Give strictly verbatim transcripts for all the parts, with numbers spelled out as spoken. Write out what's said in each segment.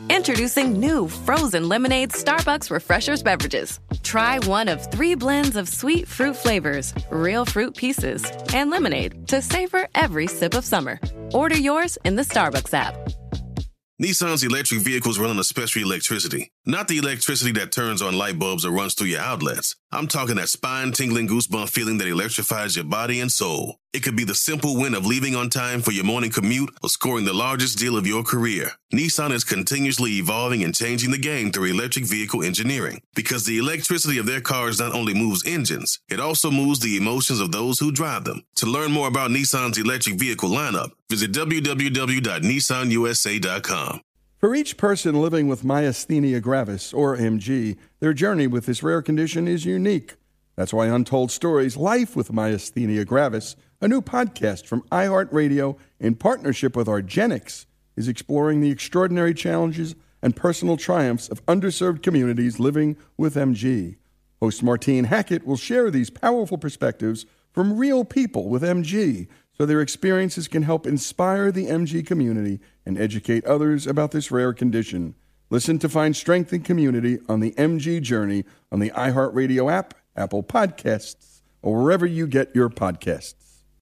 Introducing new frozen lemonade Starbucks Refreshers beverages. Try one of three blends of sweet fruit flavors, real fruit pieces, and lemonade to savor every sip of summer. Order yours in the Starbucks app. Nissan's electric vehicles run on a special electricity, not the electricity that turns on light bulbs or runs through your outlets. I'm talking that spine-tingling goosebump feeling that electrifies your body and soul. It could be the simple win of leaving on time for your morning commute or scoring the largest deal of your career. Nissan is continuously evolving and changing the game through electric vehicle engineering, because the electricity of their cars not only moves engines, it also moves the emotions of those who drive them. To learn more about Nissan's electric vehicle lineup, visit w w w dot nissan u s a dot com. For each person living with myasthenia gravis, or M G, their journey with this rare condition is unique. That's why Untold Stories, Life with Myasthenia Gravis, a new podcast from iHeartRadio in partnership with Argenix, is exploring the extraordinary challenges and personal triumphs of underserved communities living with M G. Host Martine Hackett will share these powerful perspectives from real people with M G, so their experiences can help inspire the M G community and educate others about this rare condition. Listen to find strength and community on the M G journey on the iHeartRadio app, Apple Podcasts, or wherever you get your podcasts.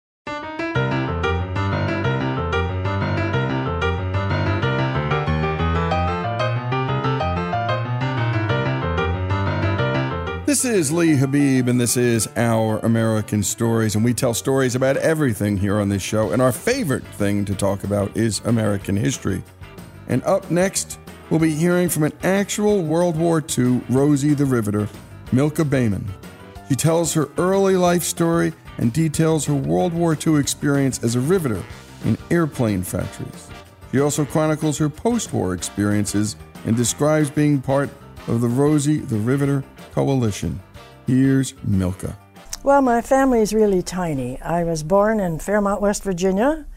This is Lee Habib, and this is Our American Stories, and we tell stories about everything here on this show, and our favorite thing to talk about is American history. And up next, we'll be hearing from an actual World War Two Rosie the Riveter, Milka Bayman. She tells her early life story and details her World War Two experience as a riveter in airplane factories. She also chronicles her post-war experiences and describes being part of the Rosie the Riveter Coalition. Here's Milka. Well, my family is really tiny. I was born in Fairmont, West Virginia,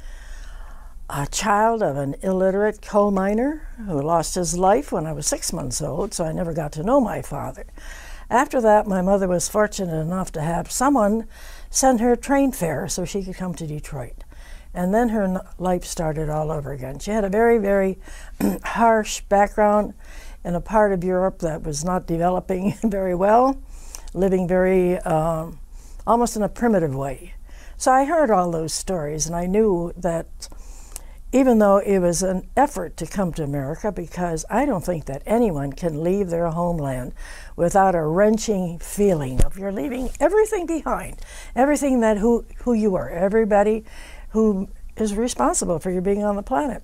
a child of an illiterate coal miner who lost his life when I was six months old, so I never got to know my father. After that, my mother was fortunate enough to have someone send her train fare so she could come to Detroit. And then her life started all over again. She had a very, very harsh background in a part of Europe that was not developing very well, living very, um, almost in a primitive way. So I heard all those stories, and I knew that even though it was an effort to come to America, because I don't think that anyone can leave their homeland without a wrenching feeling of you're leaving everything behind, everything that who, who you are, everybody who is responsible for your being on the planet.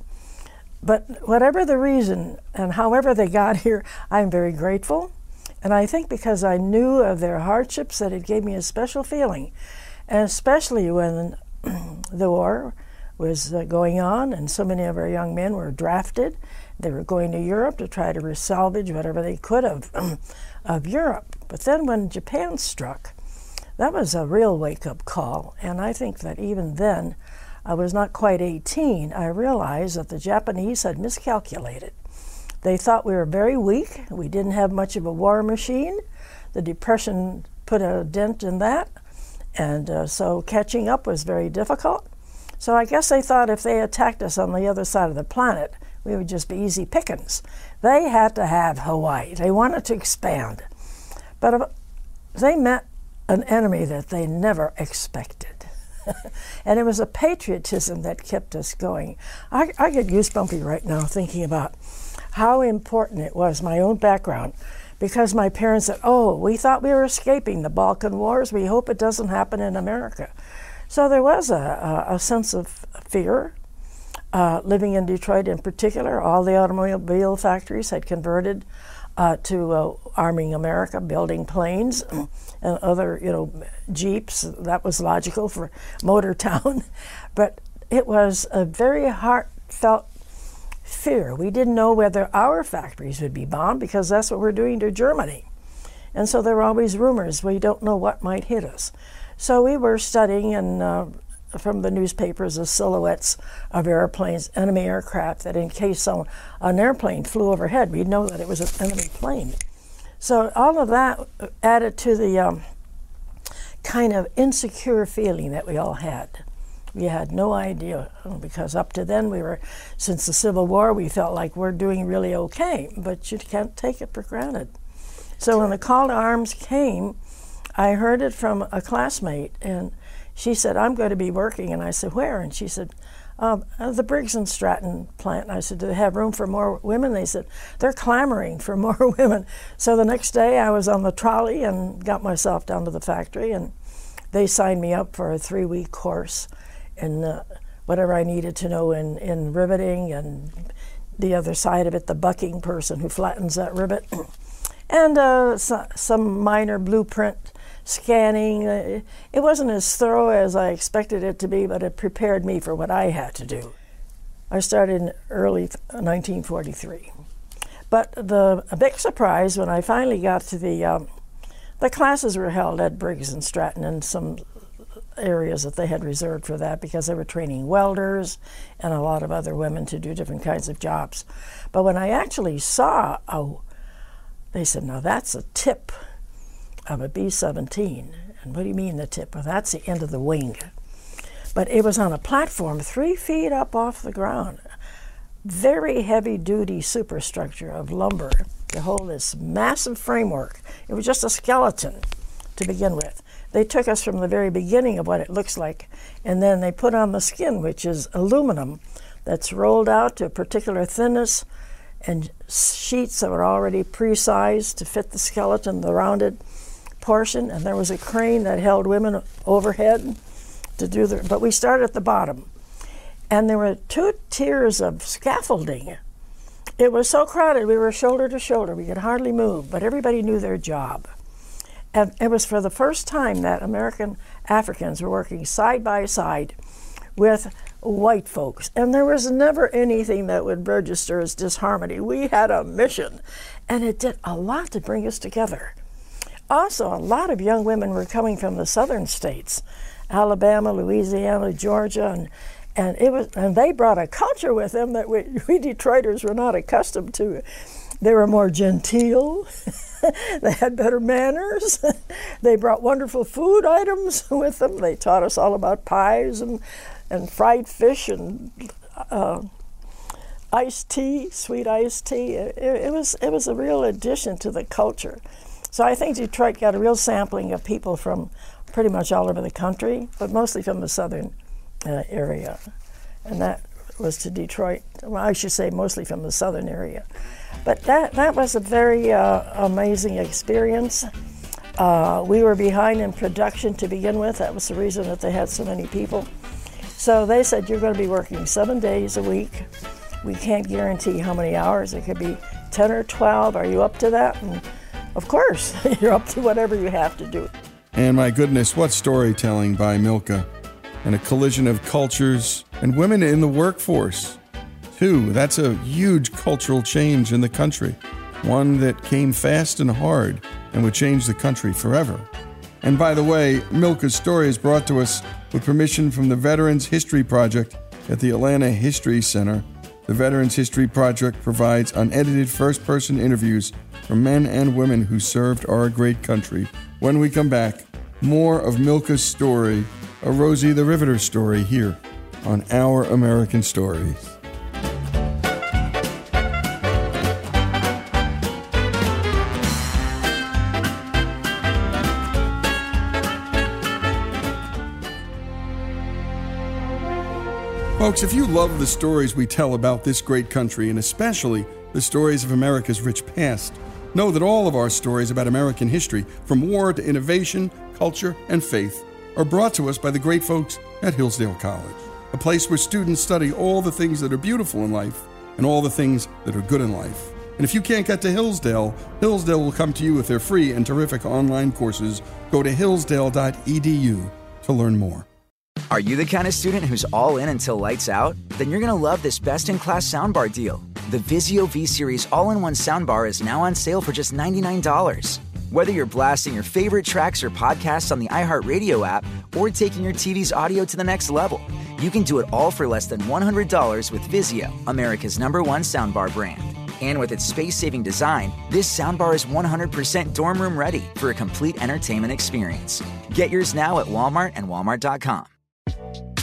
But whatever the reason and however they got here, I'm very grateful. And I think because I knew of their hardships that it gave me a special feeling. And especially when the war was uh, going on and so many of our young men were drafted. They were going to Europe to try to salvage whatever they could of, of Europe. But then when Japan struck, that was a real wake-up call. And I think that even then, I was not quite eighteen, I realized that the Japanese had miscalculated. They thought we were very weak. We didn't have much of a war machine. The Depression put a dent in that. And uh, so catching up was very difficult. So I guess they thought if they attacked us on the other side of the planet, we would just be easy pickings. They had to have Hawaii. They wanted to expand. But they met an enemy that they never expected. And it was a patriotism that kept us going. I, I get goosebumpy right now thinking about how important it was, my own background, because my parents said, oh, we thought we were escaping the Balkan Wars. We hope it doesn't happen in America. So there was a, a, a sense of fear. Uh, living in Detroit in particular, all the automobile factories had converted uh, to uh, arming America, building planes and other, you know, jeeps. That was logical for Motor Town. But it was a very heartfelt fear. We didn't know whether our factories would be bombed because that's what we're doing to Germany. And so there were always rumors. We don't know what might hit us. So we were studying and uh, from the newspapers the silhouettes of airplanes, enemy aircraft, that in case some, an airplane flew overhead, we'd know that it was an enemy plane. So all of that added to the um, kind of insecure feeling that we all had. We had no idea, because up to then we were, since the Civil War, we felt like we're doing really okay, but you can't take it for granted. So when the call to arms came, I heard it from a classmate, and she said, I'm going to be working. And I said, where? And she said, um, the Briggs and Stratton plant. And I said, do they have room for more women? They said, they're clamoring for more women. So the next day I was on the trolley and got myself down to the factory, and they signed me up for a three-week course in uh, whatever I needed to know in, in riveting, and the other side of it, the bucking person who flattens that rivet, and uh, so, some minor blueprint scanning. It wasn't as thorough as I expected it to be, but it prepared me for what I had to do. I started in early nineteen forty-three. But the a big surprise when I finally got to the, um, the classes were held at Briggs and Stratton in some areas that they had reserved for that, because they were training welders and a lot of other women to do different kinds of jobs. But when I actually saw, oh, they said, now that's a tip of a B seventeen. And what do you mean the tip? Well, that's the end of the wing. But it was on a platform three feet up off the ground. Very heavy-duty superstructure of lumber to hold this massive framework. It was just a skeleton to begin with. They took us from the very beginning of what it looks like, and then they put on the skin, which is aluminum, that's rolled out to a particular thinness, and sheets that were already pre-sized to fit the skeleton, the rounded portion, and there was a crane that held women overhead to do the, but we started at the bottom. And there were two tiers of scaffolding. It was so crowded, we were shoulder to shoulder, we could hardly move, but everybody knew their job. And it was for the first time that American Africans were working side by side with white folks. And there was never anything that would register as disharmony. We had a mission, and it did a lot to bring us together. Also, a lot of young women were coming from the southern states, Alabama, Louisiana, Georgia, and and it was, and they brought a culture with them that we, we Detroiters were not accustomed to. They were more genteel. They had better manners. They brought wonderful food items with them. They taught us all about pies and and fried fish and uh, iced tea, sweet iced tea. It, it was it was a real addition to the culture. So I think Detroit got a real sampling of people from pretty much all over the country, but mostly from the southern uh, area. And that was to Detroit. Well, I should say mostly from the southern area. But that, that was a very uh, amazing experience. Uh, we were behind in production to begin with. That was the reason that they had so many people. So they said, you're going to be working seven days a week. We can't guarantee how many hours. It could be ten or twelve. Are you up to that? And of course, you're up to whatever you have to do. And my goodness, what storytelling by Milka. And a collision of cultures and women in the workforce, too. That's a huge cultural change in the country. One that came fast and hard and would change the country forever. And by the way, Milka's story is brought to us with permission from the Veterans History Project at the Atlanta History Center. The Veterans History Project provides unedited first-person interviews from men and women who served our great country. When we come back, more of Milka's story, a Rosie the Riveter story, here on Our American Stories. Folks, if you love the stories we tell about this great country, and especially the stories of America's rich past, know that all of our stories about American history, from war to innovation, culture, and faith, are brought to us by the great folks at Hillsdale College, a place where students study all the things that are beautiful in life and all the things that are good in life. And if you can't get to Hillsdale, Hillsdale will come to you with their free and terrific online courses. Go to hillsdale dot e d u to learn more. Are you the kind of student who's all in until lights out? Then you're going to love this best-in-class soundbar deal. The Vizio V-Series all-in-one soundbar is now on sale for just ninety-nine dollars. Whether you're blasting your favorite tracks or podcasts on the iHeartRadio app or taking your T V's audio to the next level, you can do it all for less than one hundred dollars with Vizio, America's number one soundbar brand. And with its space-saving design, this soundbar is one hundred percent dorm room ready for a complete entertainment experience. Get yours now at Walmart and walmart dot com.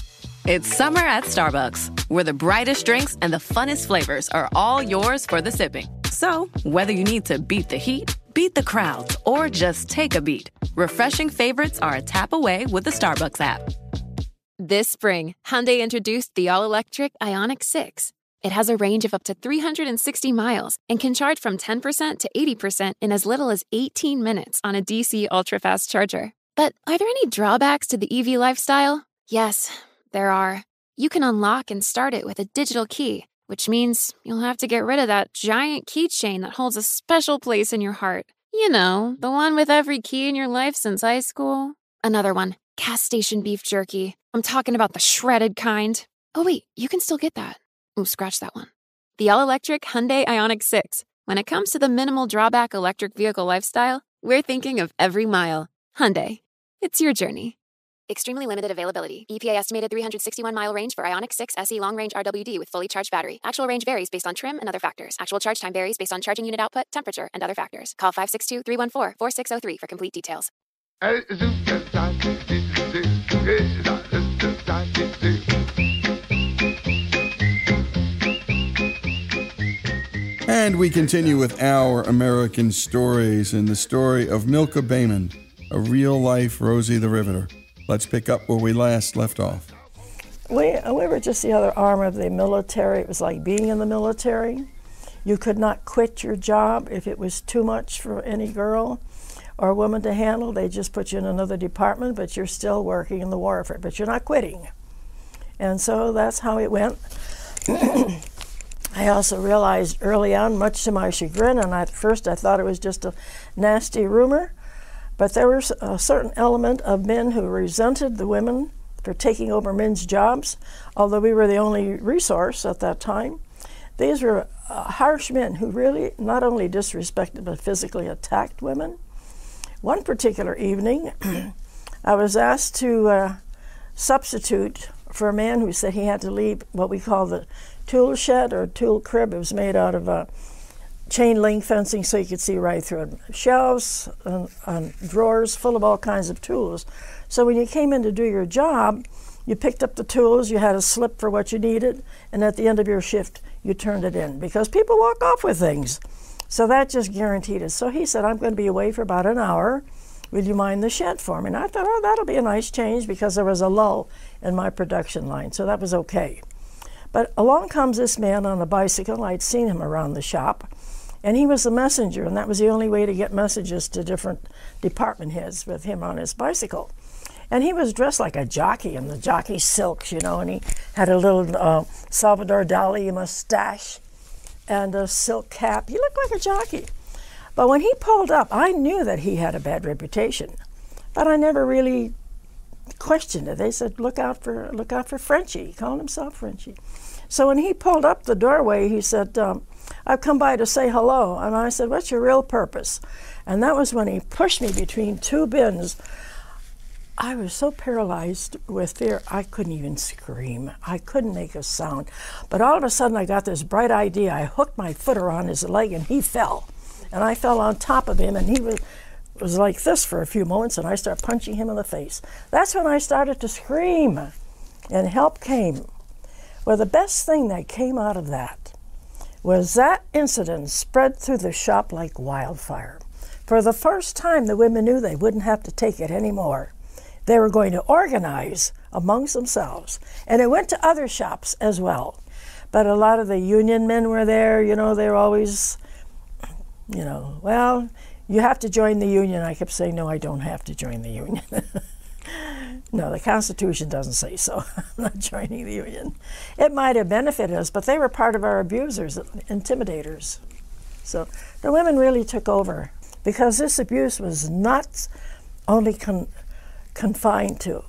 It's summer at Starbucks, where the brightest drinks and the funnest flavors are all yours for the sipping. So, whether you need to beat the heat, beat the crowds, or just take a beat, refreshing favorites are a tap away with the Starbucks app. This spring, Hyundai introduced the all-electric Ioniq six. It has a range of up to three hundred sixty miles and can charge from ten percent to eighty percent in as little as eighteen minutes on a D C ultra-fast charger. But are there any drawbacks to the E V lifestyle? Yes, there are. You can unlock and start it with a digital key, which means you'll have to get rid of that giant keychain that holds a special place in your heart. You know, the one with every key in your life since high school. Another one, gas station beef jerky. I'm talking about the shredded kind. Oh wait, you can still get that. Ooh, scratch that one. The all-electric Hyundai Ioniq six. When it comes to the minimal drawback electric vehicle lifestyle, we're thinking of every mile. Hyundai. It's your journey. Extremely limited availability. E P A estimated three hundred sixty-one mile range for Ioniq six S E long range R W D with fully charged battery. Actual range varies based on trim and other factors. Actual charge time varies based on charging unit output, temperature, and other factors. Call five six two, three one four, four six zero three for complete details. And we continue with our American stories and the story of Milka Bayman, a real-life Rosie the Riveter. Let's pick up where we last left off. We, we were just the other arm of the military. It was like being in the military. You could not quit your job if it was too much for any girl or woman to handle. They just put you in another department, but you're still working in the war effort, but you're not quitting. And so that's how it went. I also realized early on, much to my chagrin, and at first I thought it was just a nasty rumor, but there was a certain element of men who resented the women for taking over men's jobs, although we were the only resource at that time. These were uh, harsh men who really not only disrespected but physically attacked women. One particular evening, I was asked to uh, substitute for a man who said he had to leave what we call the tool shed or tool crib. It was made out of uh, chain link fencing so you could see right through it. Shelves and, and drawers full of all kinds of tools. So when you came in to do your job, you picked up the tools, you had a slip for what you needed, and at the end of your shift, you turned it in because people walk off with things. So that just guaranteed it. So he said, I'm going to be away for about an hour. Will you mind the shed for me? And I thought, oh, that'll be a nice change because there was a lull in my production line, so that was okay. But along comes this man on a bicycle. I'd seen him around the shop, and he was the messenger, and that was the only way to get messages to different department heads with him on his bicycle. And he was dressed like a jockey in the jockey silks, you know, and he had a little uh, Salvador Dali mustache and a silk cap. He looked like a jockey. But when he pulled up, I knew that he had a bad reputation, but I never really questioned it. They said, look out for look out for Frenchie. He called himself Frenchie. So when he pulled up the doorway, he said, um, I've come by to say hello. And I said, what's your real purpose? And that was when he pushed me between two bins. I was so paralyzed with fear, I couldn't even scream. I couldn't make a sound. But all of a sudden, I got this bright idea. I hooked my foot around his leg, and he fell. And I fell on top of him, and he was, was like this for a few moments, and I started punching him in the face. That's when I started to scream, and help came. Well, the best thing that came out of that was that incident spread through the shop like wildfire. For the first time, the women knew they wouldn't have to take it anymore. They were going to organize amongst themselves, and it went to other shops as well. But a lot of the union men were there, you know, they were always, you know, well, you have to join the union. I kept saying, no, I don't have to join the union. No, the Constitution doesn't say so. I'm not joining the union. It might have benefited us, but they were part of our abusers, intimidators. So the women really took over because this abuse was not only con- confined to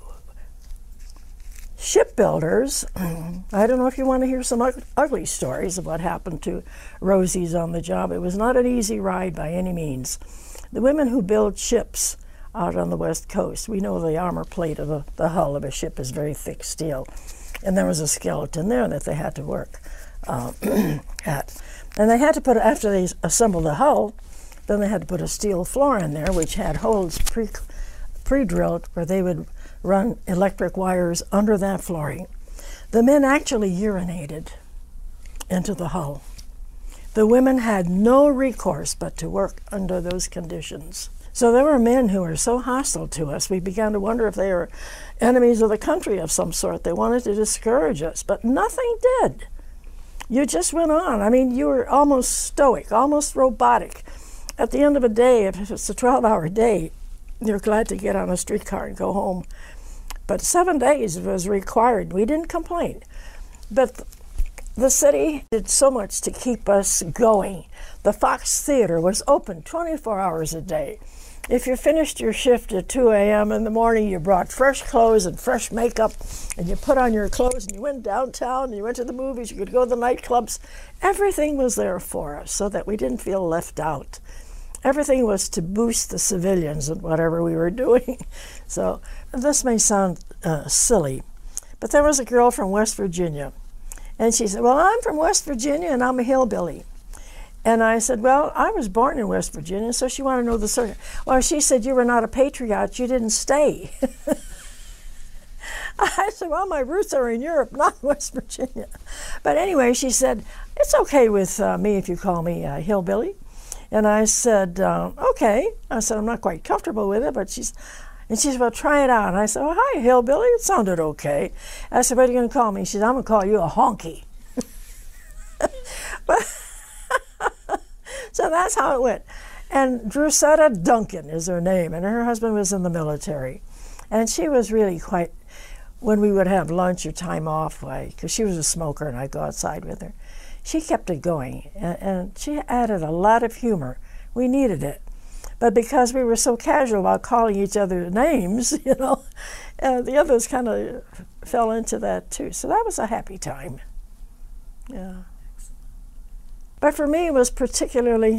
shipbuilders. I don't know if you want to hear some ug- ugly stories of what happened to Rosie's on the job. It was not an easy ride by any means. The women who build ships out on the West Coast, we know the armor plate of a, the hull of a ship is very thick steel, and there was a skeleton there that they had to work uh, at. And they had to put, after they assembled the hull, then they had to put a steel floor in there, which had holes pre pre-drilled where they would run electric wires under that flooring. The men actually urinated into the hull. The women had no recourse but to work under those conditions. So there were men who were so hostile to us, we began to wonder if they were enemies of the country of some sort. They wanted to discourage us, but nothing did. You just went on. I mean, you were almost stoic, almost robotic. At the end of a day, if it's a twelve-hour day, you're glad to get on a streetcar and go home. But seven days was required. We didn't complain. But the city did so much to keep us going. The Fox Theater was open twenty-four hours a day. If you finished your shift at two a.m. in the morning, you brought fresh clothes and fresh makeup, and you put on your clothes, and you went downtown, and you went to the movies, you could go to the nightclubs. Everything was there for us so that we didn't feel left out. Everything was to boost the civilians in whatever we were doing. So this may sound uh, silly, but there was a girl from West Virginia, and she said, well, I'm from West Virginia, and I'm a hillbilly. And I said, well, I was born in West Virginia, so she wanted to know the circuit. Well, she said, you were not a patriot, you didn't stay. I said, well, my roots are in Europe, not West Virginia. But anyway, she said, it's okay with uh, me if you call me a hillbilly. And I said, uh, okay. I said, I'm not quite comfortable with it, but she's, and she said, well, try it out. And I said, oh, hi, hillbilly. It sounded okay. I said, what are you going to call me? She said, I'm going to call you a honky. But so that's how it went. And Drusetta Duncan is her name, and her husband was in the military. And she was really quite, when we would have lunch or time off, because she was a smoker and I'd go outside with her, she kept it going, and, and she added a lot of humor. We needed it. But because we were so casual about calling each other names, you know, uh, the others kind of fell into that too. So that was a happy time. Yeah. But for me, it was particularly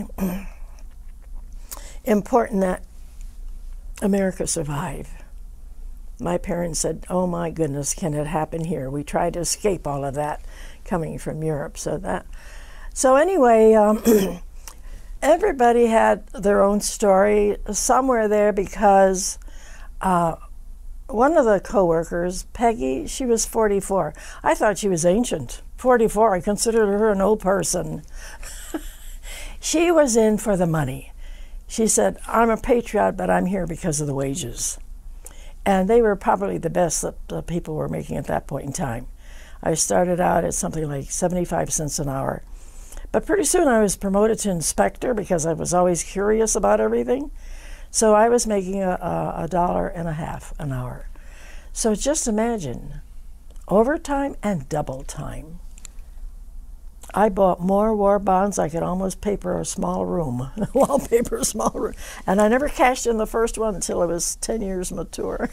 important that America survive. My parents said, oh my goodness, can it happen here? We tried to escape all of that coming from Europe. So that, so anyway, um, everybody had their own story. Some were there because uh, one of the co-workers, Peggy, she was forty-four. I thought she was ancient. forty-four, I considered her an old person. She was in for the money. She said, I'm a patriot, but I'm here because of the wages. And they were probably the best that uh, people were making at that point in time. I started out at something like seventy-five cents an hour. But pretty soon I was promoted to inspector because I was always curious about everything. So I was making a, a, a dollar and a half an hour. So just imagine, overtime and double time. I bought more war bonds. I could almost paper a small room, wallpaper a small room. And I never cashed in the first one until I was ten years mature.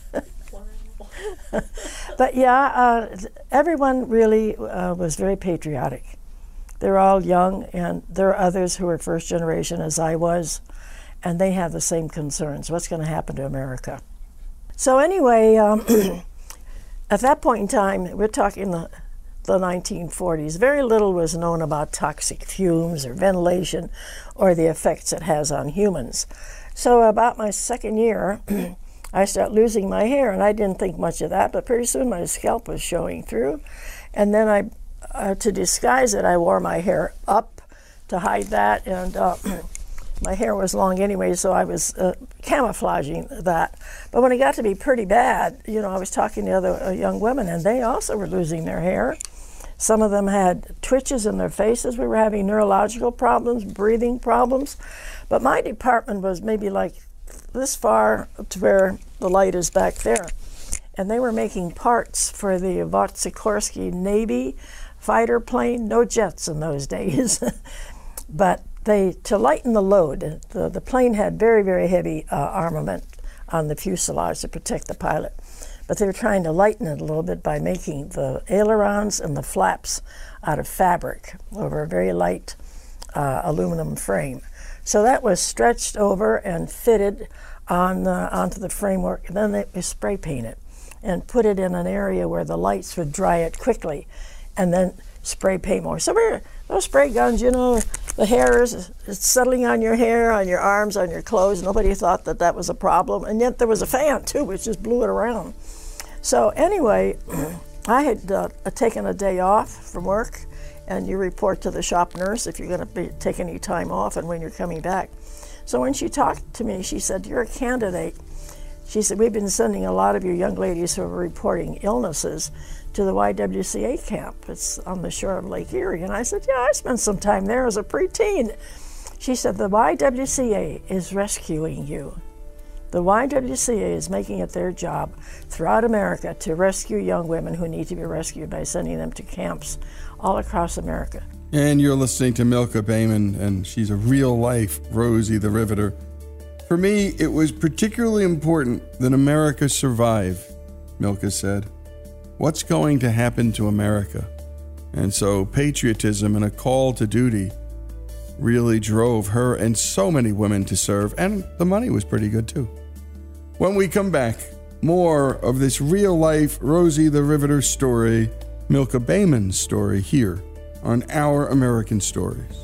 But yeah, uh, everyone really uh, was very patriotic. They're all young, and there are others who are first generation, as I was, and they have the same concerns. What's going to happen to America? So anyway, um, at that point in time, we're talking the, the nineteen forties, very little was known about toxic fumes or ventilation or the effects it has on humans. So about my second year, I started losing my hair, and I didn't think much of that, but pretty soon my scalp was showing through. And then I, uh, to disguise it, I wore my hair up to hide that, and uh, my hair was long anyway, so I was uh, camouflaging that. But when it got to be pretty bad, you know, I was talking to other uh, young women, and they also were losing their hair. Some of them had twitches in their faces. We were having neurological problems, breathing problems. But my department was maybe like this far to where the light is back there. And they were making parts for the Vought-Sikorsky Navy fighter plane, no jets in those days. But they, to lighten the load, the, the plane had very, very heavy uh, armament on the fuselage to protect the pilot. But they were trying to lighten it a little bit by making the ailerons and the flaps out of fabric over a very light uh, aluminum frame. So that was stretched over and fitted on the, onto the framework. And then they would spray paint it and put it in an area where the lights would dry it quickly, and then spray paint more. So we're, those spray guns, you know, the hair is it's settling on your hair, on your arms, on your clothes. Nobody thought that that was a problem. And yet there was a fan, too, which just blew it around. So anyway, I had uh, taken a day off from work, and you report to the shop nurse if you're going to be take any time off and when you're coming back. So when she talked to me, she said, "You're a candidate." She said, "We've been sending a lot of you young ladies who are reporting illnesses to the Y W C A camp. It's on the shore of Lake Erie." And I said, "Yeah, I spent some time there as a preteen." She said, "The Y W C A is rescuing you. The Y W C A is making it their job throughout America to rescue young women who need to be rescued by sending them to camps all across America." And you're listening to Milka Bayman, and she's a real-life Rosie the Riveter. For me, it was particularly important that America survive, Milka said. What's going to happen to America? And so patriotism and a call to duty really drove her and so many women to serve, and the money was pretty good too. When we come back, more of this real-life Rosie the Riveter story, Milka Bayman's story, here on Our American Stories.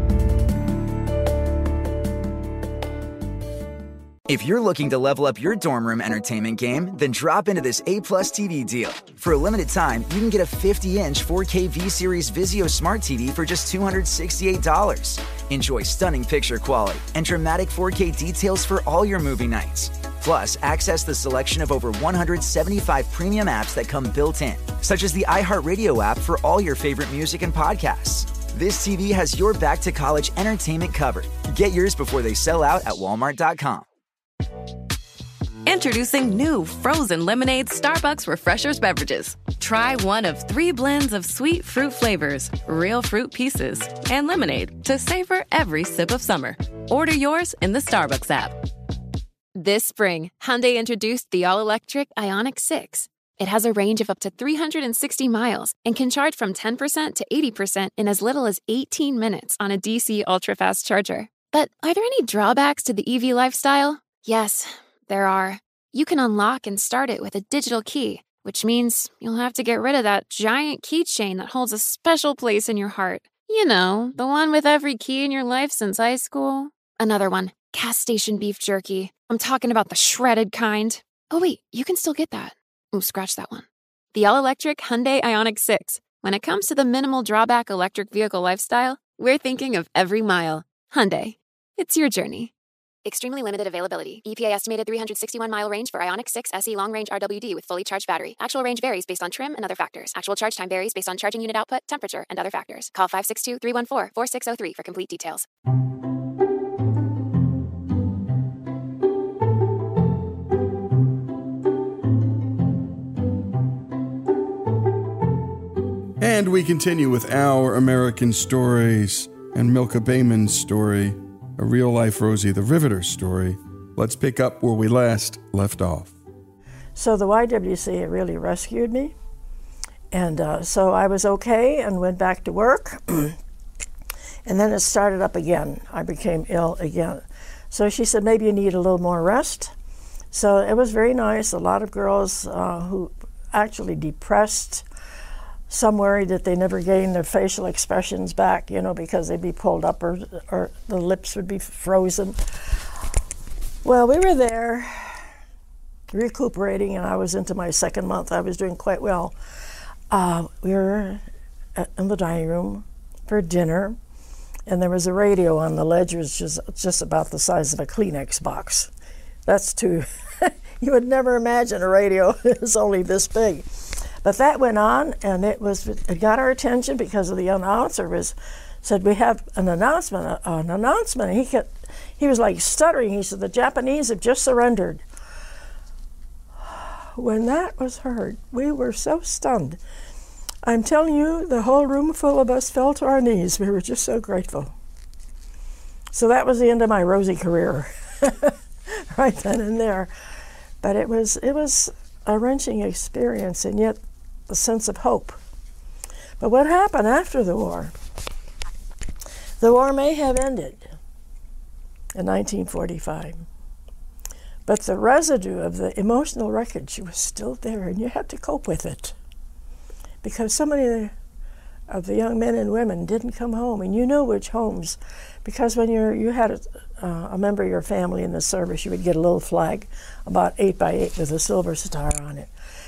If you're looking to level up your dorm room entertainment game, then drop into this A-plus T V deal. For a limited time, you can get a fifty-inch four K V-Series Vizio Smart T V for just two hundred sixty-eight dollars. Enjoy stunning picture quality and dramatic four K details for all your movie nights. Plus, access the selection of over one hundred seventy-five premium apps that come built in, such as the iHeartRadio app for all your favorite music and podcasts. This T V has your back-to-college entertainment covered. Get yours before they sell out at walmart dot com. Introducing new frozen lemonade Starbucks Refreshers beverages. Try one of three blends of sweet fruit flavors, real fruit pieces, and lemonade to savor every sip of summer. Order yours in the Starbucks app. This spring, Hyundai introduced the all-electric Ioniq six. It has a range of up to three hundred sixty miles and can charge from ten percent to eighty percent in as little as eighteen minutes on a D C ultra-fast charger. But are there any drawbacks to the E V lifestyle? Yes, there are. You can unlock and start it with a digital key, which means you'll have to get rid of that giant keychain that holds a special place in your heart. You know, the one with every key in your life since high school. Another one, gas station beef jerky. I'm talking about the shredded kind. Oh wait, you can still get that. Ooh, scratch that one. The all-electric Hyundai Ioniq six. When it comes to the minimal drawback electric vehicle lifestyle, we're thinking of every mile. Hyundai. It's your journey. Extremely limited availability. E P A estimated three hundred sixty-one mile range for Ioniq six S E long range R W D with fully charged battery. Actual range varies based on trim and other factors. Actual charge time varies based on charging unit output, temperature, and other factors. Call five six two, three one four, four six zero three for complete details. And we continue with Our American Stories and Milka Bayman's story, a real-life Rosie the Riveter story. Let's pick up where we last left off. So the Y W C A really rescued me. And uh, so I was okay and went back to work. And then it started up again. I became ill again. So she said, maybe you need a little more rest. So it was very nice. A lot of girls uh, who actually depressed, some worried that they never gained their facial expressions back, you know, because they'd be pulled up or, or the lips would be frozen. Well, we were there recuperating, and I was into my second month. I was doing quite well. Uh, we were at, in the dining room for dinner, and there was a radio on the ledge, which was just about the size of a Kleenex box. That's too, you would never imagine a radio is only this big. But that went on, and it was it got our attention because of the announcer was said, we have an announcement, uh, an announcement. And he kept, he was like stuttering. He said, the Japanese have just surrendered. When that was heard, we were so stunned. I'm telling you, the whole room full of us fell to our knees. We were just so grateful. So that was the end of my Rosie career, right then and there. But it was it was a wrenching experience, and yet a sense of hope. But what happened after the war? The war may have ended in nineteen forty-five, but the residue of the emotional wreckage was still there, and you had to cope with it. Because so many of the young men and women didn't come home, and you knew which homes, because when you're, you had a, uh, a member of your family in the service, you would get a little flag about eight by eight with a silver star on it.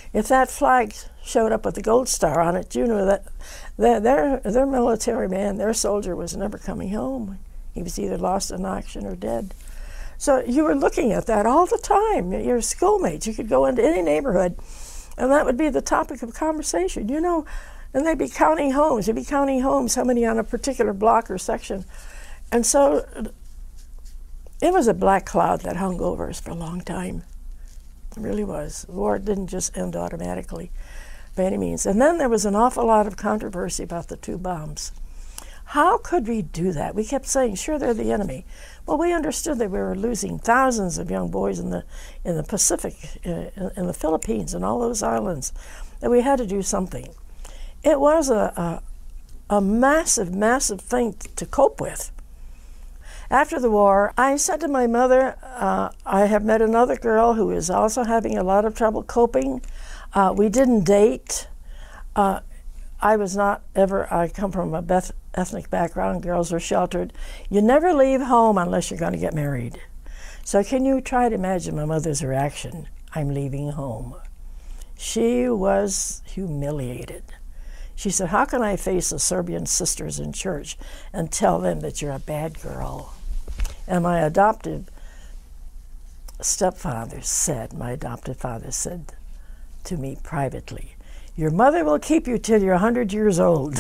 If that flag showed up with the gold star on it, you knew that their, their, their military man, their soldier was never coming home. He was either lost in action or dead. So you were looking at that all the time. Your schoolmates, you could go into any neighborhood, and that would be the topic of conversation, you know. And they'd be counting homes. They'd be counting homes, how many on a particular block or section. And so it was a black cloud that hung over us for a long time. It really was. The war didn't just end automatically by any means. And then there was an awful lot of controversy about the two bombs. How could we do that? We kept saying, sure, they're the enemy. Well, we understood that we were losing thousands of young boys in the in the Pacific, uh, in the Philippines, and all those islands, that we had to do something. It was a, a, a massive, massive thing to cope with. After the war, I said to my mother, uh, I have met another girl who is also having a lot of trouble coping. Uh, we didn't date. Uh, I was not ever, I come from a Beth ethnic background, girls were sheltered. You never leave home unless you're going to get married. So can you try to imagine my mother's reaction? I'm leaving home. She was humiliated. She said, how can I face the Serbian sisters in church and tell them that you're a bad girl? And my adoptive stepfather said, my adopted father said to me privately, your mother will keep you till you're one hundred years old.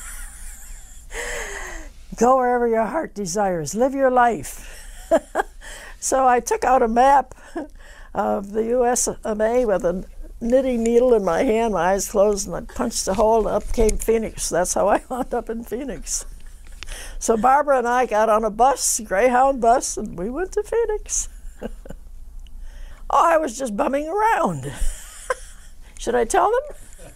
Go wherever your heart desires. Live your life. So I took out a map of the U S of A with a knitting needle in my hand, my eyes closed, and I punched a hole, and up came Phoenix. That's how I wound up in Phoenix. So Barbara and I got on a bus, Greyhound bus, and we went to Phoenix. Oh, I was just bumming around. Should I tell them?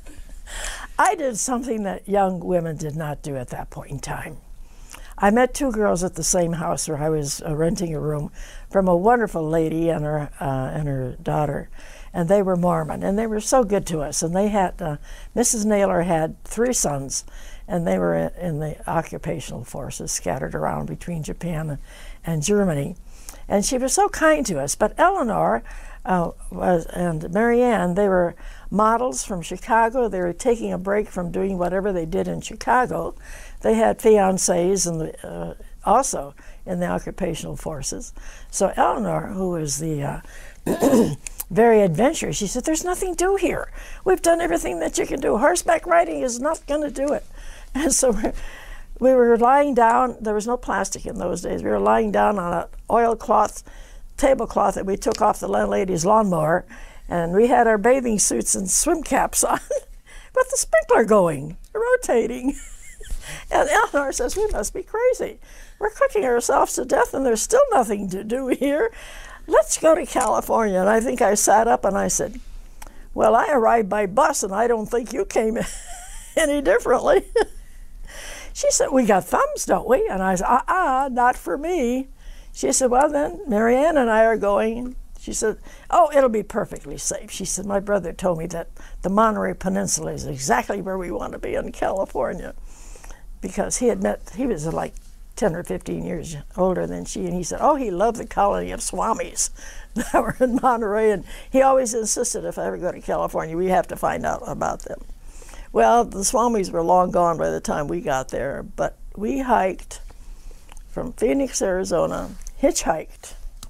I did something that young women did not do at that point in time. I met two girls at the same house where I was uh, renting a room from a wonderful lady and her uh, and her daughter, and they were Mormon, and they were so good to us. And they had, uh, Missus Naylor had three sons, and they were in, in the occupational forces scattered around between Japan and, and Germany. And she was so kind to us. But Eleanor uh, was, and Marianne, they were models from Chicago. They were taking a break from doing whatever they did in Chicago. They had fiancés and the, uh, also in the occupational forces. So Eleanor, who was the uh, very adventurous, she said, there's nothing to do here. We've done everything that you can do. Horseback riding is not going to do it. And so we're, we were lying down. There was no plastic in those days. We were lying down on an oilcloth tablecloth that we took off the landlady's lawnmower, and we had our bathing suits and swim caps on with the sprinkler going, rotating. And Eleanor says, we must be crazy. We're cooking ourselves to death, and there's still nothing to do here. Let's go to California. And I think I sat up and I said, well, I arrived by bus, and I don't think you came any differently. She said, we got thumbs, don't we? And I said, uh-uh, not for me. She said, well, then, Marianne and I are going. She said, oh, it'll be perfectly safe. She said, my brother told me that the Monterey Peninsula is exactly where we want to be in California. Because he had met, he was like ten or fifteen years older than she, and he said, oh, he loved the colony of Swamis that were in Monterey, and he always insisted if I ever go to California, we have to find out about them. Well, the Swamis were long gone by the time we got there, but we hiked from Phoenix, Arizona, hitchhiked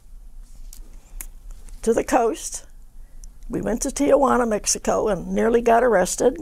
to the coast. We went to Tijuana, Mexico, and nearly got arrested.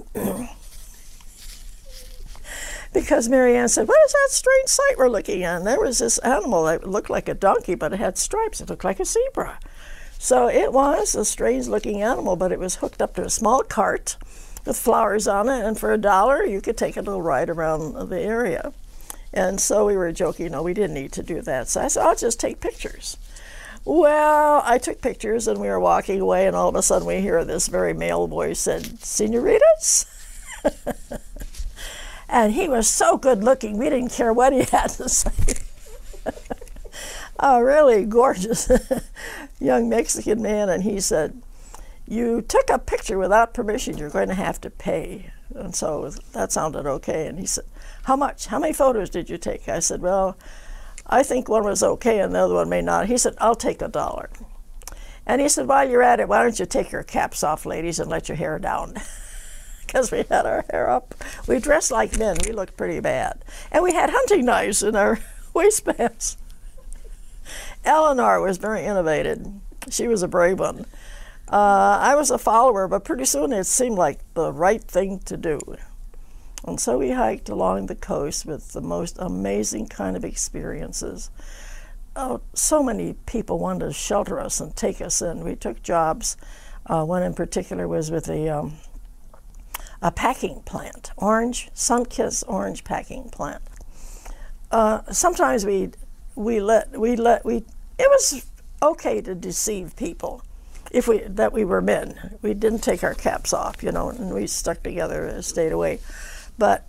Because Marianne said, what is that strange sight we're looking at? And there was this animal that looked like a donkey, but it had stripes. It looked like a zebra. So it was a strange-looking animal, but it was hooked up to a small cart with flowers on it, and for a dollar, you could take a little ride around the area. And so we were joking, no, we didn't need to do that. So I said, I'll just take pictures. Well, I took pictures, and we were walking away, and all of a sudden we hear this very male voice said, senoritas? And he was so good looking, we didn't care what he had to say. A really gorgeous young Mexican man, and he said, you took a picture without permission, you're going to have to pay. And so that sounded okay. And he said, how much? How many photos did you take? I said, well, I think one was okay and the other one may not. He said, I'll take a dollar. And he said, while you're at it, why don't you take your caps off, ladies, and let your hair down? Because we had our hair up. We dressed like men. We looked pretty bad. And we had hunting knives in our waistbands. Eleanor was very innovative. She was a brave one. Uh, I was a follower, but pretty soon it seemed like the right thing to do. And so we hiked along the coast with the most amazing kind of experiences. Oh, so many people wanted to shelter us and take us in. We took jobs. Uh, one in particular was with a, um, a packing plant, orange, sun-kissed orange packing plant. Uh, sometimes we we let we let we. It was okay to deceive people, if we that we were men. We didn't take our caps off, you know, and we stuck together and stayed away. But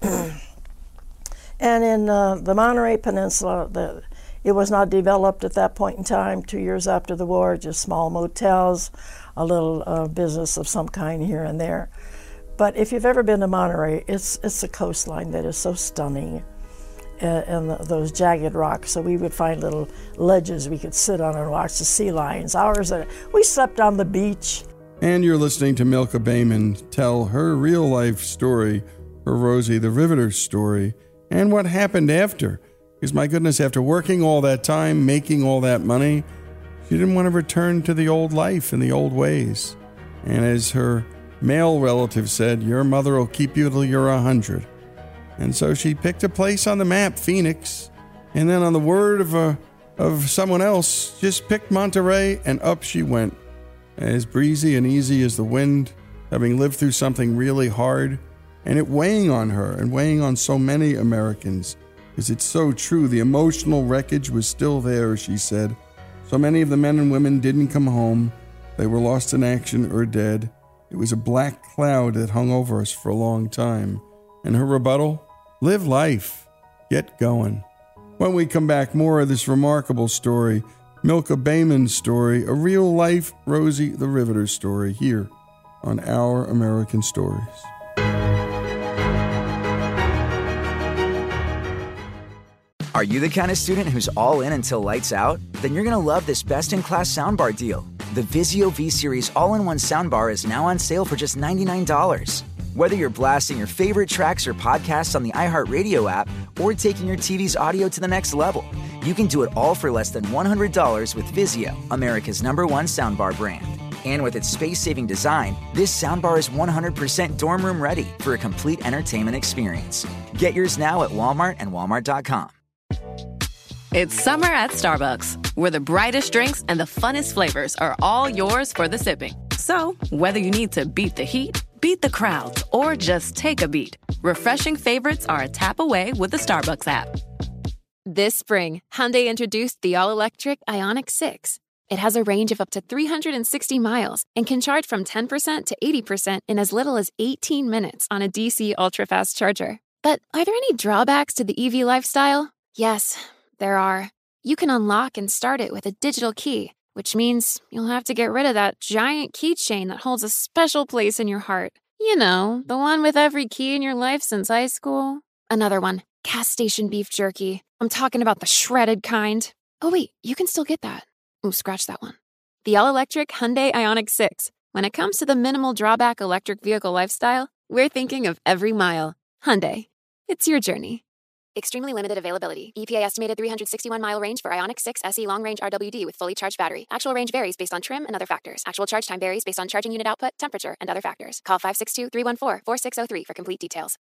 and in uh, the Monterey Peninsula, the, it was not developed at that point in time. Two years after the war, just small motels, a little uh, business of some kind here and there. But if you've ever been to Monterey, it's it's a coastline that is so stunning, uh, and the, those jagged rocks. So we would find little ledges we could sit on and watch the sea lions. Hours that we slept on the beach. And you're listening to Milka Bayman tell her real life story. Her Rosie the Riveter story, and what happened after. Because my goodness, after working all that time, making all that money, she didn't want to return to the old life and the old ways. And as her male relative said, your mother will keep you till you're a hundred. And so she picked a place on the map, Phoenix, and then on the word of a, of someone else, just picked Monterey, and up she went. As breezy and easy as the wind, having lived through something really hard, and it weighing on her and weighing on so many Americans, because it's so true. The emotional wreckage was still there, she said. So many of the men and women didn't come home. They were lost in action or dead. It was a black cloud that hung over us for a long time. And her rebuttal? Live life. Get going. When we come back, more of this remarkable story, Milka Bayman's story, a real-life Rosie the Riveter story, here on Our American Stories. Are you the kind of student who's all in until lights out? Then you're going to love this best-in-class soundbar deal. The Vizio V-Series all-in-one soundbar is now on sale for just ninety-nine dollars. Whether you're blasting your favorite tracks or podcasts on the iHeartRadio app or taking your T V's audio to the next level, you can do it all for less than one hundred dollars with Vizio, America's number one soundbar brand. And with its space-saving design, this soundbar is one hundred percent dorm room ready for a complete entertainment experience. Get yours now at Walmart and Walmart dot com. It's summer at Starbucks, where the brightest drinks and the funnest flavors are all yours for the sipping. So, whether you need to beat the heat, beat the crowds, or just take a beat, refreshing favorites are a tap away with the Starbucks app. This spring, Hyundai introduced the all-electric Ioniq six. It has a range of up to three hundred sixty miles and can charge from ten percent to eighty percent in as little as eighteen minutes on a D C ultra-fast charger. But are there any drawbacks to the E V lifestyle? Yes, there are. You can unlock and start it with a digital key, which means you'll have to get rid of that giant keychain that holds a special place in your heart. You know, the one with every key in your life since high school. Another one, gas station beef jerky. I'm talking about the shredded kind. Oh wait, you can still get that. Ooh, scratch that one. The all-electric Hyundai Ioniq six. When it comes to the minimal drawback electric vehicle lifestyle, we're thinking of every mile. Hyundai. It's your journey. Extremely limited availability. E P A estimated three hundred sixty-one mile range for Ioniq six S E long range R W D with fully charged battery. Actual range varies based on trim and other factors. Actual charge time varies based on charging unit output, temperature, and other factors. Call five six two, three one four, four six zero three for complete details.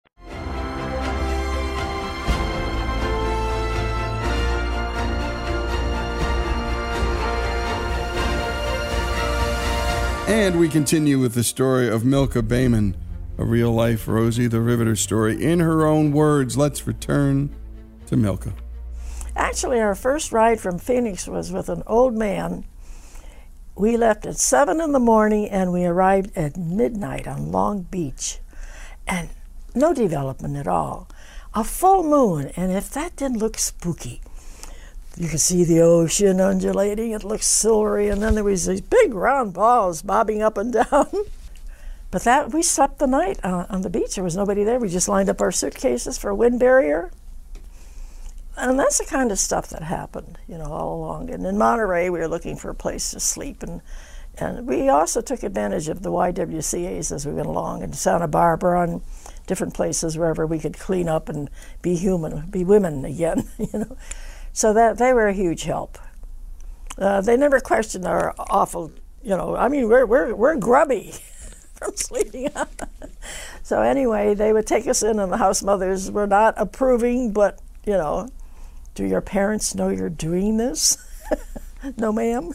And we continue with the story of Milka Bayman, a real-life Rosie the Riveter story. In her own words, let's return to Milka. Actually, our first ride from Phoenix was with an old man. We left at seven in the morning, and we arrived at midnight on Long Beach. And no development at all. A full moon, and if that didn't look spooky. You could see the ocean undulating. It looked silvery, and then there was these big round balls bobbing up and down. But that we slept the night on, on the beach. There was nobody there. We just lined up our suitcases for a wind barrier. And that's the kind of stuff that happened, you know, all along. And in Monterey, we were looking for a place to sleep. And And we also took advantage of the Y W C As as we went along in Santa Barbara and different places wherever we could clean up and be human, be women again, you know. So that they were a huge help. Uh, they never questioned our awful, you know, I mean, we're, we're, we're grubby from sleeping out. So anyway, they would take us in, and the house mothers were not approving, but, you know, do your parents know you're doing this? No, ma'am.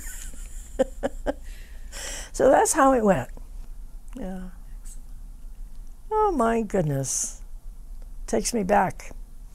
So that's how it went. Yeah. Oh, my goodness. Takes me back.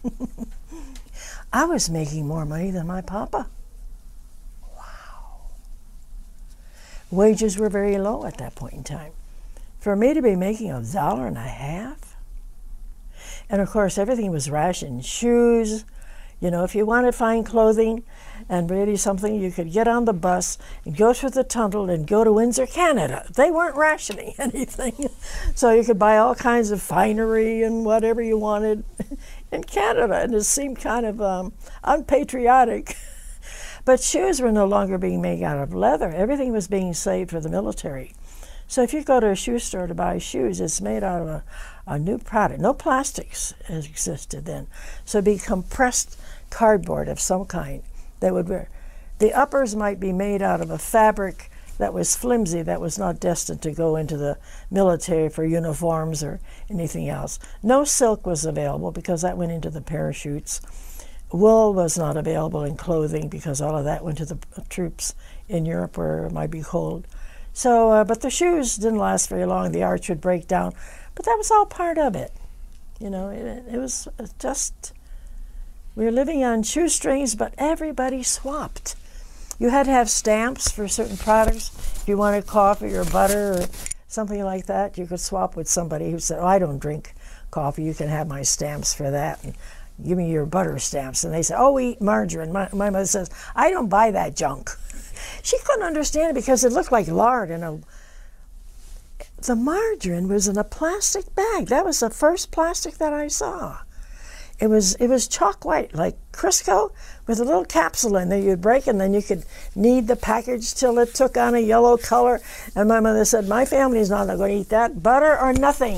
I was making more money than my papa. Wow. Wages were very low at that point in time. For me to be making a dollar and a half, and of course everything was rationed. Shoes, you know, if you wanted fine clothing and really something, you could get on the bus and go through the tunnel and go to Windsor, Canada. They weren't rationing anything. So you could buy all kinds of finery and whatever you wanted in Canada, and it seemed kind of um, unpatriotic. But shoes were no longer being made out of leather. Everything was being saved for the military. So if you go to a shoe store to buy shoes, it's made out of a, a new product. No plastics existed then. So it'd be compressed cardboard of some kind. They would wear. The uppers might be made out of a fabric that was flimsy, that was not destined to go into the military for uniforms or anything else. No silk was available because that went into the parachutes. Wool was not available in clothing because all of that went to the troops in Europe where it might be cold. So, uh, but the shoes didn't last very long. The arch would break down. But that was all part of it. You know, it, it was just, we were living on shoestrings, but everybody swapped. You had to have stamps for certain products. If you wanted coffee or butter or something like that, you could swap with somebody who said, oh, I don't drink coffee. You can have my stamps for that. And give me your butter stamps. And they said, oh, we eat margarine. My, my mother says, I don't buy that junk. She couldn't understand it because it looked like lard. And a, the margarine was in a plastic bag. That was the first plastic that I saw. It was it was chalk white, like Crisco, with a little capsule in there you'd break, and then you could knead the package till it took on a yellow color. And my mother said, my family's not going to eat that. Butter or nothing.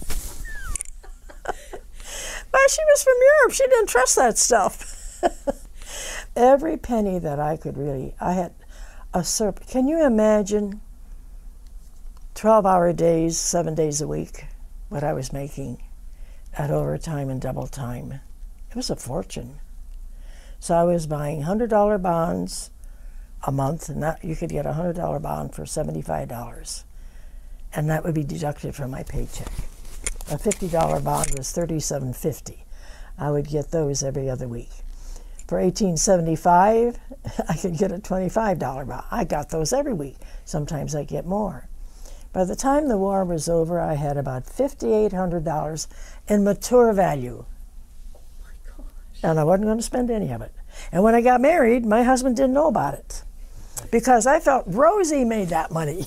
But she was from Europe. She didn't trust that stuff. Every penny that I could really, I had a surplus. Can you imagine twelve-hour days, seven days a week, what I was making at overtime and double time? It was a fortune. So I was buying one hundred dollar bonds a month, and that, you could get a one hundred dollar bond for seventy-five dollars, and that would be deducted from my paycheck. A fifty dollar bond was thirty-seven fifty. I would get those every other week. For eighteen seventy-five, I could get a twenty-five dollar bond. I got those every week. Sometimes I get more. By the time the war was over, I had about five thousand eight hundred dollars in mature value. Oh my gosh. And I wasn't going to spend any of it. And when I got married, my husband didn't know about it because I felt Rosie made that money.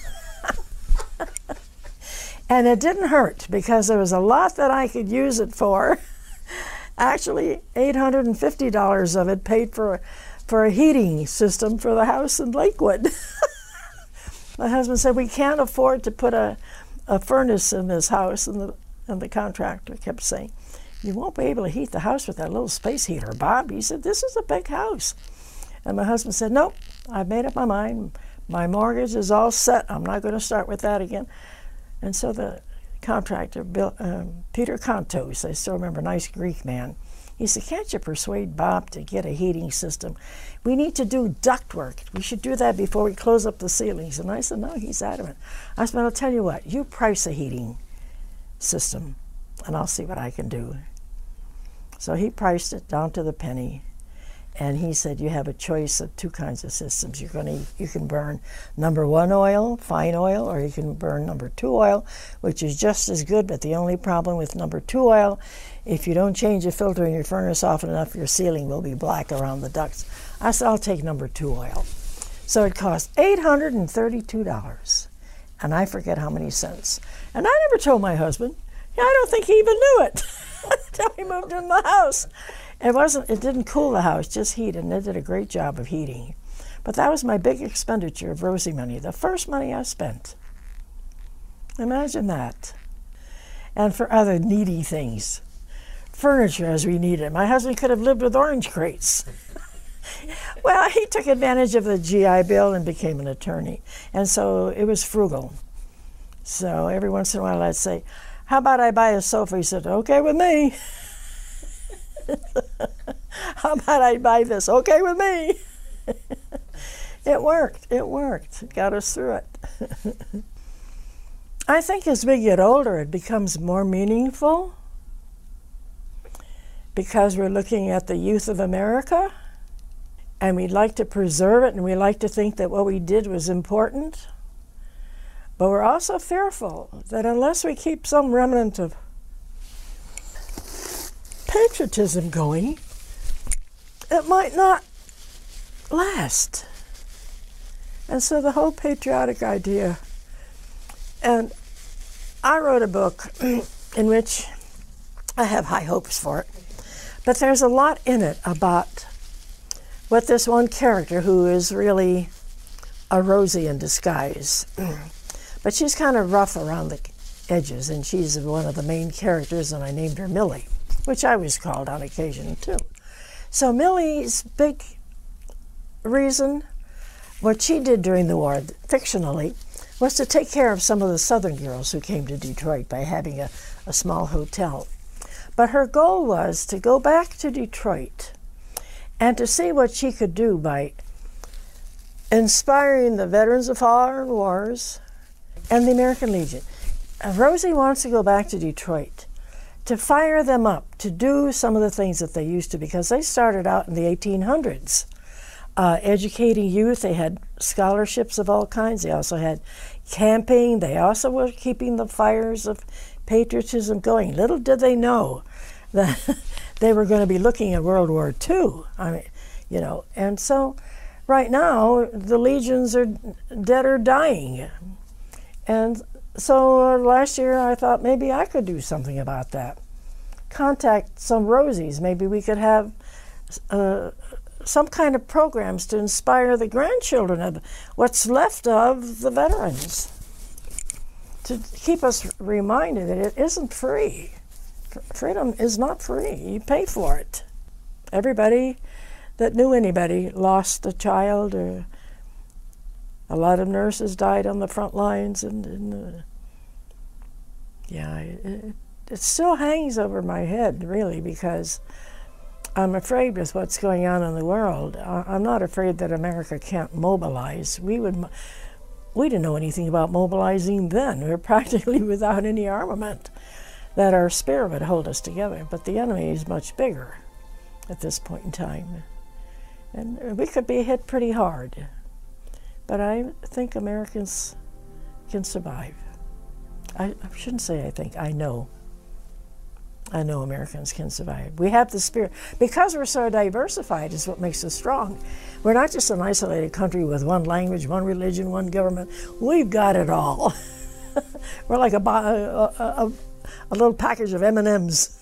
And it didn't hurt because there was a lot that I could use it for. Actually, eight hundred fifty dollars of it paid for, for a heating system for the house in Lakewood. My husband said, we can't afford to put a, a furnace in this house, and the, and the contractor kept saying, you won't be able to heat the house with that little space heater, Bob. He said, this is a big house. And my husband said, nope, I've made up my mind. My mortgage is all set. I'm not going to start with that again. And so the contractor, Bill, um, Peter Contos, I still remember, nice Greek man, he said, can't you persuade Bob to get a heating system? We need to do duct work. We should do that before we close up the ceilings. And I said, no, he's adamant. I said, I'll tell you what, you price a heating system, and I'll see what I can do. So he priced it down to the penny. And he said, you have a choice of two kinds of systems. You're going to, you can burn number one oil, fine oil, or you can burn number two oil, which is just as good, but the only problem with number two oil, if you don't change the filter in your furnace often enough, your ceiling will be black around the ducts. I said, I'll take number two oil. So it cost eight hundred thirty-two dollars, and I forget how many cents. And I never told my husband. I don't think he even knew it until he moved in the house. It wasn't. It didn't cool the house, just heat, and they did a great job of heating. But that was my big expenditure of Rosie money, the first money I spent. Imagine that. And for other needy things. Furniture as we needed. My husband could have lived with orange crates. Well, he took advantage of the G I Bill and became an attorney. And so it was frugal. So every once in a while I'd say, how about I buy a sofa? He said, okay with me. How about I buy this? Okay with me. It worked. It worked. It got us through it. I think as we get older, it becomes more meaningful because we're looking at the youth of America, and we'd like to preserve it, and we like to think that what we did was important. But we're also fearful that unless we keep some remnant of patriotism going, it might not last. And so the whole patriotic idea, and I wrote a book in which I have high hopes for it, but there's a lot in it about what this one character who is really a Rosie in disguise. But she's kind of rough around the edges, and she's one of the main characters, and I named her Millie, which I was called on occasion too. So Millie's big reason, what she did during the war, fictionally, was to take care of some of the Southern girls who came to Detroit by having a, a small hotel. But her goal was to go back to Detroit and to see what she could do by inspiring the veterans of foreign wars and the American Legion. Uh, Rosie wants to go back to Detroit to fire them up, to do some of the things that they used to, because they started out in the eighteen hundreds, uh, educating youth. They had scholarships of all kinds. They also had camping. They also were keeping the fires of patriotism going. Little did they know that they were going to be looking at World War Two. I mean, you know, and so right now the legions are dead or dying. And so uh, last year I thought maybe I could do something about that. Contact some Rosies. Maybe we could have uh, some kind of programs to inspire the grandchildren of what's left of the veterans, to keep us reminded that it isn't free. Freedom is not free. You pay for it. Everybody that knew anybody lost a child, or a lot of nurses died on the front lines, and, and uh, yeah, it, it still hangs over my head, really, because I'm afraid with what's going on in the world. I'm not afraid that America can't mobilize. We would, we didn't know anything about mobilizing then. We were practically without any armament, that our spirit would hold us together. But the enemy is much bigger at this point in time. And we could be hit pretty hard. But I think Americans can survive. I, I shouldn't say I think, I know. I know Americans can survive. We have the spirit. Because we're so diversified is what makes us strong. We're not just an isolated country with one language, one religion, one government. We've got it all. We're like a, a, a, a little package of M and M's.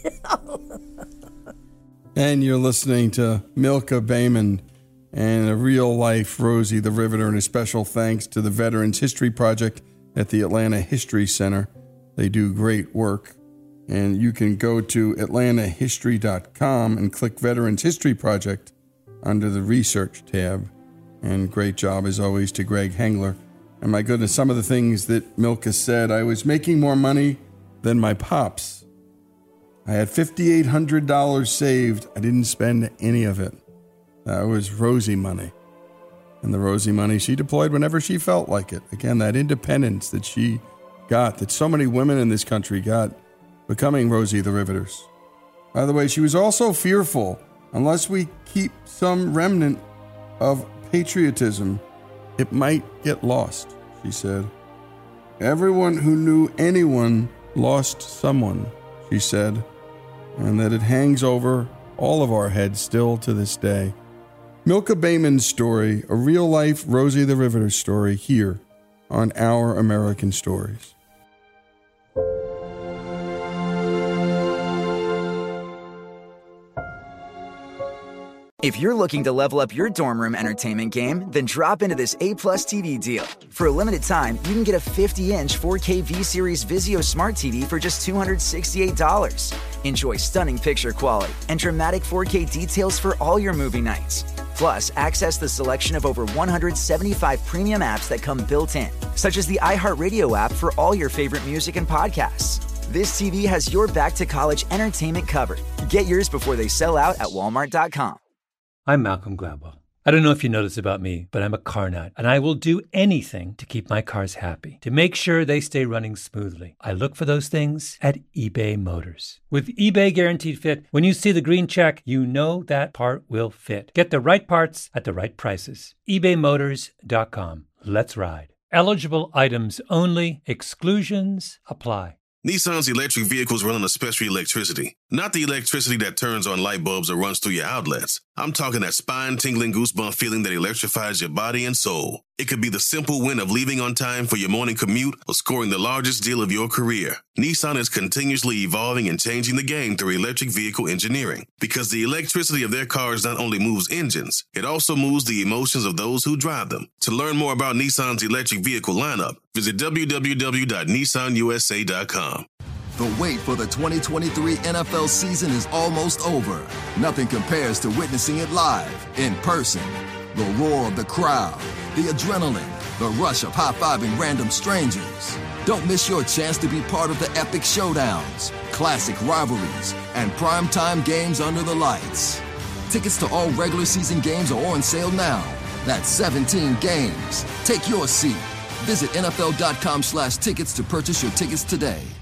And you're listening to Milka Bayman and a real-life Rosie the Riveter, and a special thanks to the Veterans History Project at the Atlanta History Center. They do great work. And you can go to atlanta history dot com and click Veterans History Project under the Research tab. And great job, as always, to Greg Hengler. And my goodness, some of the things that Milka said, I was making more money than my pops. I had five thousand eight hundred dollars saved. I didn't spend any of it. That was Rosie money. And the Rosie money she deployed whenever she felt like it. Again, that independence that she got, that so many women in this country got, becoming Rosie the Riveters. By the way, she was also fearful, unless we keep some remnant of patriotism, it might get lost, she said. Everyone who knew anyone lost someone, she said, and that it hangs over all of our heads still to this day. Milka Bayman's story, a real-life Rosie the Riveter story, here on Our American Stories. If you're looking to level up your dorm room entertainment game, then drop into this A-plus T V deal. For a limited time, you can get a fifty-inch four K V-Series Vizio Smart T V for just two hundred sixty-eight dollars. Enjoy stunning picture quality and dramatic four K details for all your movie nights. Plus, access the selection of over one hundred seventy-five premium apps that come built in, such as the iHeartRadio app for all your favorite music and podcasts. This T V has your back-to-college entertainment covered. Get yours before they sell out at walmart dot com. I'm Malcolm Gladwell. I don't know if you know this about me, but I'm a car nut, and I will do anything to keep my cars happy, to make sure they stay running smoothly. I look for those things at eBay Motors. With eBay Guaranteed Fit, when you see the green check, you know that part will fit. Get the right parts at the right prices. ebay motors dot com. Let's ride. Eligible items only. Exclusions apply. Nissan's electric vehicles run on a special electricity. Not the electricity that turns on light bulbs or runs through your outlets. I'm talking that spine-tingling goosebump feeling that electrifies your body and soul. It could be the simple win of leaving on time for your morning commute or scoring the largest deal of your career. Nissan is continuously evolving and changing the game through electric vehicle engineering. Because the electricity of their cars not only moves engines, it also moves the emotions of those who drive them. To learn more about Nissan's electric vehicle lineup, visit w w w dot nissan u s a dot com. The wait for the twenty twenty-three N F L season is almost over. Nothing compares to witnessing it live, in person. The roar of the crowd, the adrenaline, the rush of high-fiving random strangers. Don't miss your chance to be part of the epic showdowns, classic rivalries, and primetime games under the lights. Tickets to all regular season games are on sale now. That's seventeen games. Take your seat. Visit N F L dot com slash tickets to purchase your tickets today.